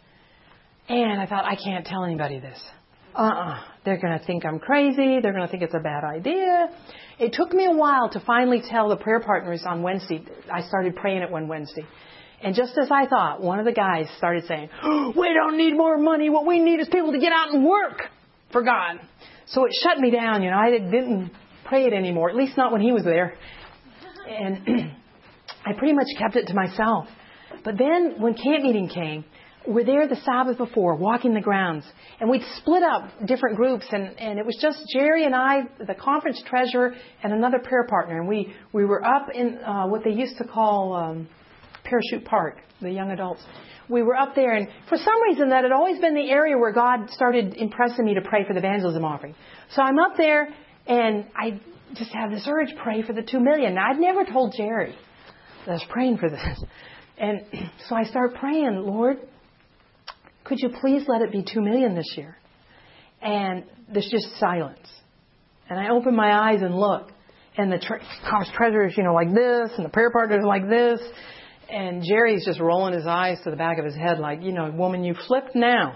And I thought, I can't tell anybody this. Uh-uh. They're going to think I'm crazy. They're going to think it's a bad idea. It took me a while to finally tell the prayer partners on Wednesday. I started praying it one Wednesday. And just as I thought, one of the guys started saying, oh, we don't need more money. What we need is people to get out and work for God. So it shut me down. You know, I didn't pray it anymore, at least not when he was there. And I pretty much kept it to myself. But then when camp meeting came, we're there the Sabbath before, walking the grounds. And we'd split up different groups. And, and it was just Jerry and I, the conference treasurer, and another prayer partner. And we, we were up in uh, what they used to call um, Parachute Park, the young adults. We were up there. And for some reason, that had always been the area where God started impressing me to pray for the evangelism offering. So I'm up there, and I just have this urge, pray for the two million. Now, I'd never told Jerry that I was praying for this. And so I start praying, Lord, could you please let it be two million this year? And there's just silence. And I open my eyes and look. And the tre- conference treasurer is, you know, like this. And the prayer partner is like this. And Jerry's just rolling his eyes to the back of his head like, you know, woman, you flipped now.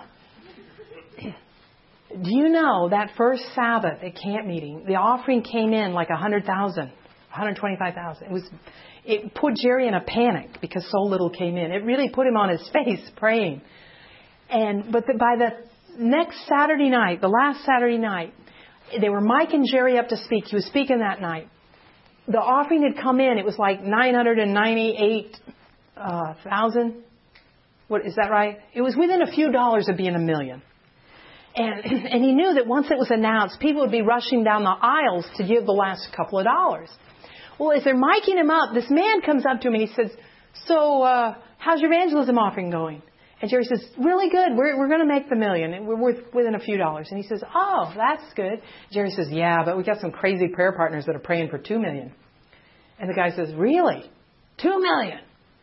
Do you know that first Sabbath at camp meeting, the offering came in like one hundred thousand dollars. one hundred twenty-five thousand. It was, it put Jerry in a panic because so little came in. It really put him on his face praying. And, but the, by the next Saturday night, the last Saturday night, they were miking Jerry up to speak. He was speaking that night. The offering had come in. It was like nine hundred ninety-eight thousand. Uh, what, is that right? It was within a few dollars of being a million. And, and he knew that once it was announced, people would be rushing down the aisles to give the last couple of dollars. Well, as they're miking him up, this man comes up to him and he says, so uh, how's your evangelism offering going? And Jerry says, really good. We're, we're going to make the million. And we're worth within a few dollars. And he says, oh, that's good. Jerry says, yeah, but we got some crazy prayer partners that are praying for two million. And the guy says, really? Two million?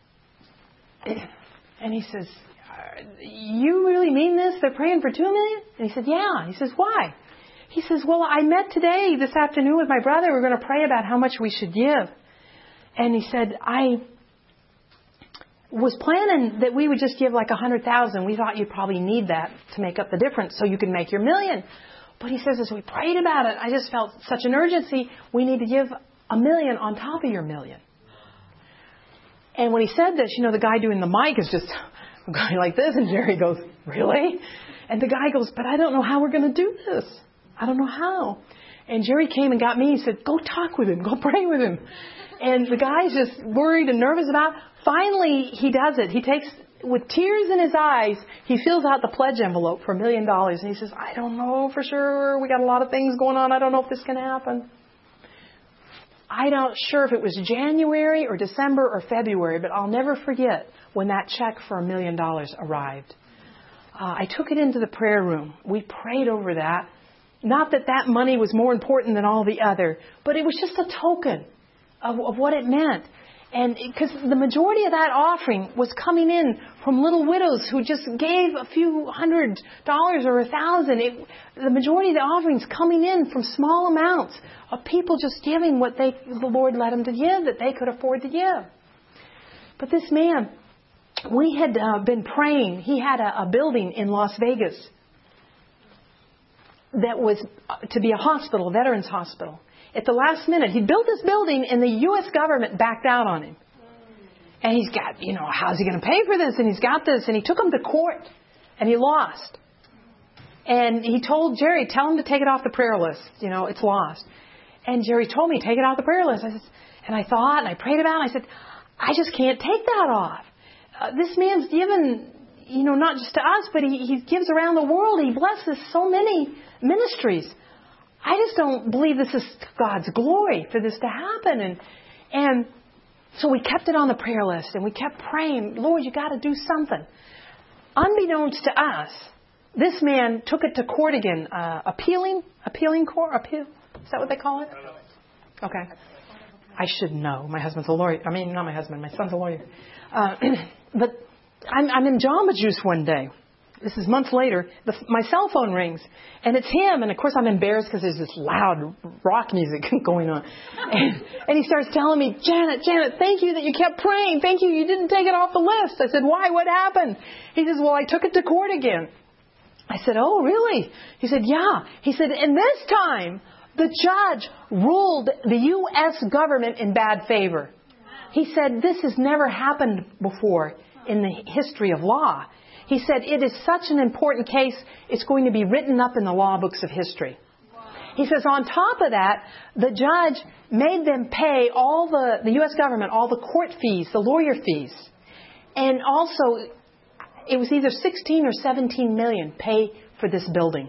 And he says, you really mean this? They're praying for two million? And he said, yeah. He says, why? He says, well, I met today, this afternoon with my brother. We're going to pray about how much we should give. And he said, I was planning that we would just give like a hundred thousand. We thought you'd probably need that to make up the difference so you can make your million. But he says, as we prayed about it, I just felt such an urgency. We need to give a million on top of your million. And when he said this, you know, the guy doing the mic is just going like this. And Jerry goes, really? And the guy goes, but I don't know how we're going to do this. I don't know how. And Jerry came and got me. He said, go talk with him. Go pray with him. And the guy's just worried and nervous about it. Finally, he does it. He takes, with tears in his eyes, he fills out the pledge envelope for a million dollars. And he says, I don't know for sure. We got a lot of things going on. I don't know if this can happen. I'm not sure if it was January or December or February, but I'll never forget when that check for a million dollars arrived. Uh, I took it into the prayer room. We prayed over that. Not that that money was more important than all the other, but it was just a token of, of what it meant. And because the majority of that offering was coming in from little widows who just gave a few hundred dollars or a thousand. It, the majority of the offerings coming in from small amounts of people just giving what they, the Lord led them to give, that they could afford to give. But this man, we had uh, been praying. He had a, a building in Las Vegas that was to be a hospital, a veterans hospital. At the last minute, he built this building and the U S government backed out on him. And he's got, you know, how's he going to pay for this? And he's got this. And he took him to court and he lost. And he told Jerry, tell him to take it off the prayer list. You know, it's lost. And Jerry told me, take it off the prayer list. I said, and I thought and I prayed about it. I said, I just can't take that off. Uh, this man's given, you know, not just to us, but he, he gives around the world. He blesses so many ministries. I just don't believe this is God's glory for this to happen. And and so we kept it on the prayer list and we kept praying, Lord, you got to do something. Unbeknownst to us, this man took it to court again, uh, appealing, appealing court, appeal. Is that what they call it? Okay. I should know. My husband's a lawyer. I mean, not my husband. My son's a lawyer. Uh, but I'm, I'm in Jamba Juice one day. This is months later. The, my cell phone rings, and it's him. And, of course, I'm embarrassed because there's this loud rock music going on. And, and he starts telling me, Janet, Janet, thank you that you kept praying. Thank you. You didn't take it off the list. I said, why? What happened? He says, well, I took it to court again. I said, oh, really? He said, yeah. He said, and this time, the judge ruled the U S government in bad favor. He said, this has never happened before in the history of law. He said, it is such an important case, it's going to be written up in the law books of history. He says, on top of that, the judge made them pay all the, the U S government, all the court fees, the lawyer fees. And also, it was either sixteen or seventeen million pay for this building.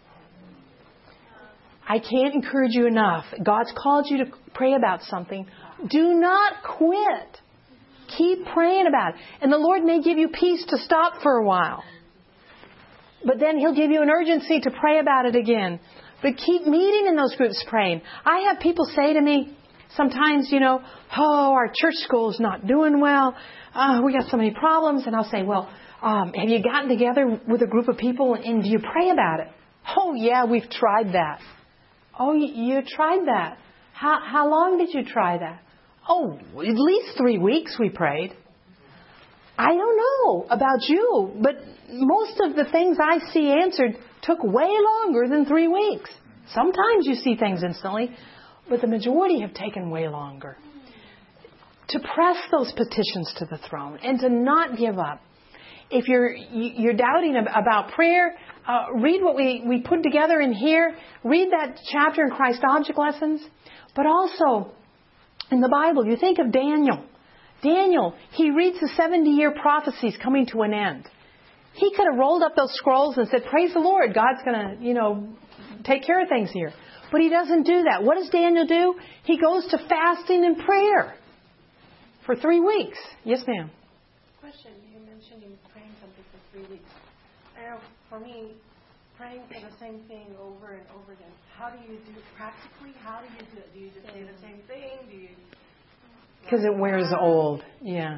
I can't encourage you enough. God's called you to pray about something. Do not quit. Keep praying about it. And the Lord may give you peace to stop for a while. But then He'll give you an urgency to pray about it again. But keep meeting in those groups praying. I have people say to me sometimes, you know, oh, our church school is not doing well. Uh, we got so many problems. And I'll say, well, um, have you gotten together with a group of people and do you pray about it? Oh, yeah, we've tried that. Oh, you, you tried that. How, how long did you try that? Oh, at least three weeks we prayed. I don't know about you, but most of the things I see answered took way longer than three weeks. Sometimes you see things instantly, but the majority have taken way longer. To press those petitions to the throne and to not give up. If you're you're doubting about prayer, uh, read what we, we put together in here. Read that chapter in Christ Object Lessons. But also, in the Bible, you think of Daniel. Daniel, he reads the seventy-year prophecies coming to an end. He could have rolled up those scrolls and said, praise the Lord, God's going to, you know, take care of things here. But he doesn't do that. What does Daniel do? He goes to fasting and prayer for three weeks. Yes, ma'am. Question. You mentioned you praying something for three weeks. I know for me, praying for the same thing over and over again. How do you do it practically? How do you do it? Do you just say the same thing? Do you? Because it wears old. Yeah.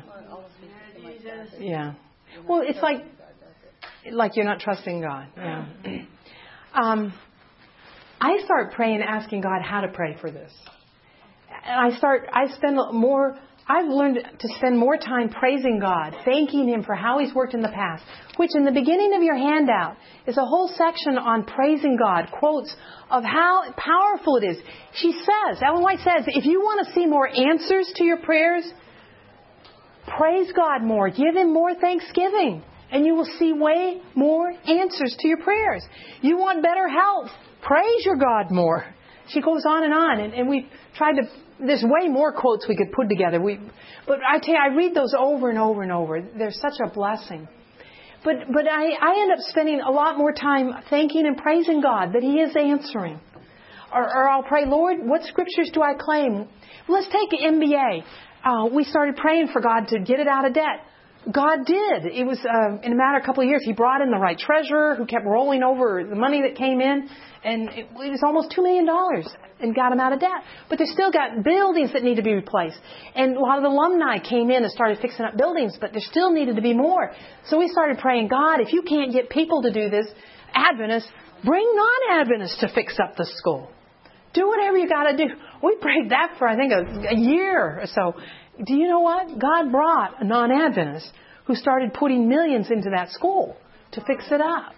Yeah. Well, it's like like you're not trusting God. Yeah. Um, I start praying, asking God how to pray for this, and I start. I spend more. I've learned to spend more time praising God, thanking Him for how He's worked in the past, which in the beginning of your handout is a whole section on praising God, quotes of how powerful it is. She says, Ellen White says, if you want to see more answers to your prayers, praise God more, give Him more thanksgiving, and you will see way more answers to your prayers. You want better health, praise your God more. She goes on and on, and, and we've tried to... There's way more quotes we could put together. We, but I tell you, I read those over and over and over. They're such a blessing. But but I, I end up spending a lot more time thanking and praising God that He is answering. Or, or I'll pray, Lord, what scriptures do I claim? Well, let's take an M B A. Uh, we started praying for God to get it out of debt. God did. It was uh, in a matter of a couple of years. He brought in the right treasurer who kept rolling over the money that came in. And it, it was almost two million dollars and got them out of debt. But they still got buildings that need to be replaced. And a lot of the alumni came in and started fixing up buildings, but there still needed to be more. So we started praying, God, if you can't get people to do this, Adventists, bring non-Adventists to fix up the school. Do whatever you got to do. We prayed that for, I think, a, a year or so. Do you know what? God brought a non-Adventist who started putting millions into that school to fix it up.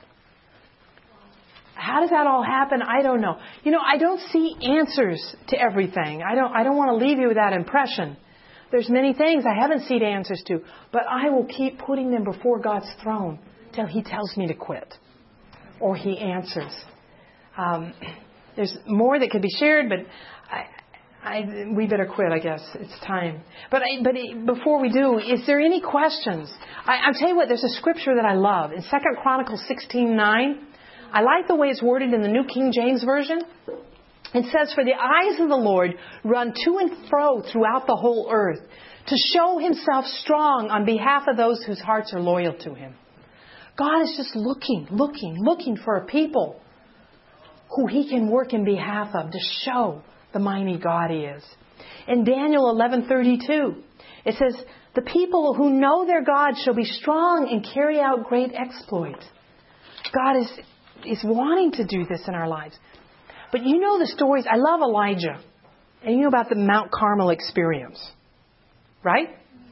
How does that all happen? I don't know. You know, I don't see answers to everything. I don't I don't want to leave you with that impression. There's many things I haven't seen answers to, but I will keep putting them before God's throne till He tells me to quit or He answers. Um, there's more that could be shared, but I, I, we better quit, I guess. It's time. But I, but before we do, is there any questions? I, I'll tell you what, there's a scripture that I love. In Second Chronicles sixteen nine, I like the way it's worded in the New King James Version. It says, for the eyes of the Lord run to and fro throughout the whole earth to show Himself strong on behalf of those whose hearts are loyal to Him. God is just looking, looking, looking for a people who He can work in behalf of to show the mighty God He is. In Daniel eleven thirty-two, it says, the people who know their God shall be strong and carry out great exploits. God is, is wanting to do this in our lives. But you know the stories. I love Elijah. And you know about the Mount Carmel experience. Right?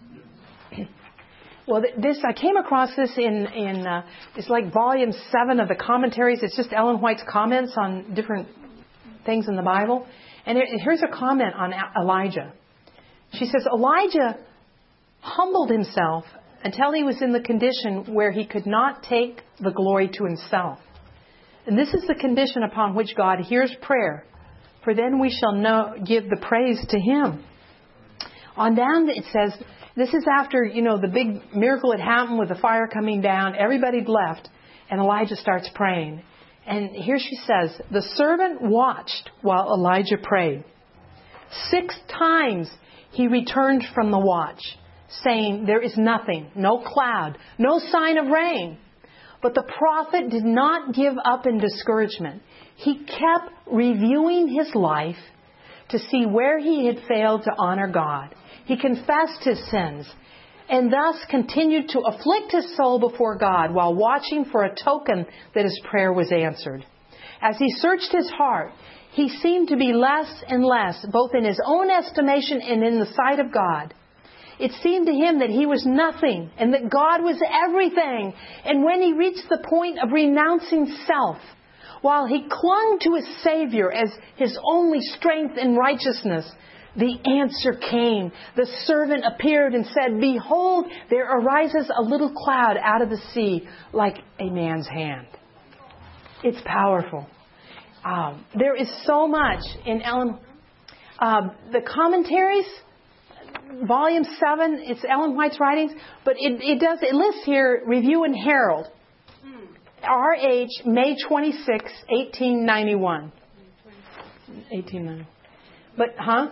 Well, this I came across this in, in uh, it's like volume seven of the commentaries. It's just Ellen White's comments on different things in the Bible. And here's a comment on Elijah. She says, Elijah humbled himself until he was in the condition where he could not take the glory to himself. And this is the condition upon which God hears prayer. For then we shall know, give the praise to Him. On down it says, this is after, you know, the big miracle had happened with the fire coming down. Everybody'd left. And Elijah starts praying. And here she says, the servant watched while Elijah prayed. Six times he returned from the watch, saying, there is nothing, no cloud, no sign of rain. But the prophet did not give up in discouragement. He kept reviewing his life to see where he had failed to honor God. He confessed his sins and thus continued to afflict his soul before God while watching for a token that his prayer was answered. As he searched his heart, he seemed to be less and less, both in his own estimation and in the sight of God. It seemed to him that he was nothing and that God was everything. And when he reached the point of renouncing self, While he clung to his Savior as his only strength and righteousness, the answer came. The servant appeared and said, "Behold, there arises a little cloud out of the sea like a man's hand." It's powerful. Um, there is so much in Ellen. Uh, the commentaries, volume seven, it's Ellen White's writings, but it, it does, it lists here Review and Herald. R H, May twenty-sixth, eighteen ninety-one. eighteen ninety-one. But, huh?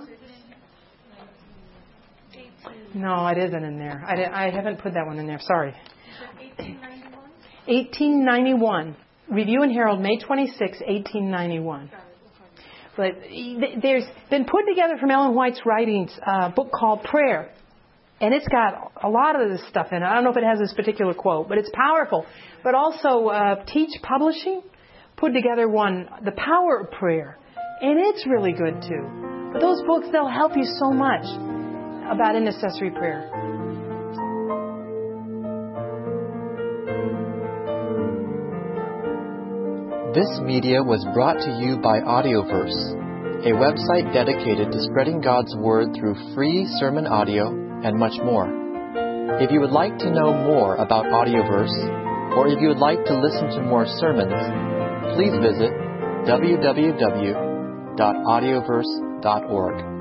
No, it isn't in there. I, I haven't put that one in there. Sorry. eighteen ninety-one. Review and Herald, May twenty-sixth, eighteen ninety-one. But there's been put together from Ellen White's writings a book called Prayer. And it's got a lot of this stuff in it. I don't know if it has this particular quote, but it's powerful. But also uh, Teach Publishing put together one, The Power of Prayer. And it's really good too. But those books, they'll help you so much about intercessory prayer. This media was brought to you by Audioverse, a website dedicated to spreading God's Word through free sermon audio and much more. If you would like to know more about Audioverse, or if you would like to listen to more sermons, please visit w w w dot audioverse dot org.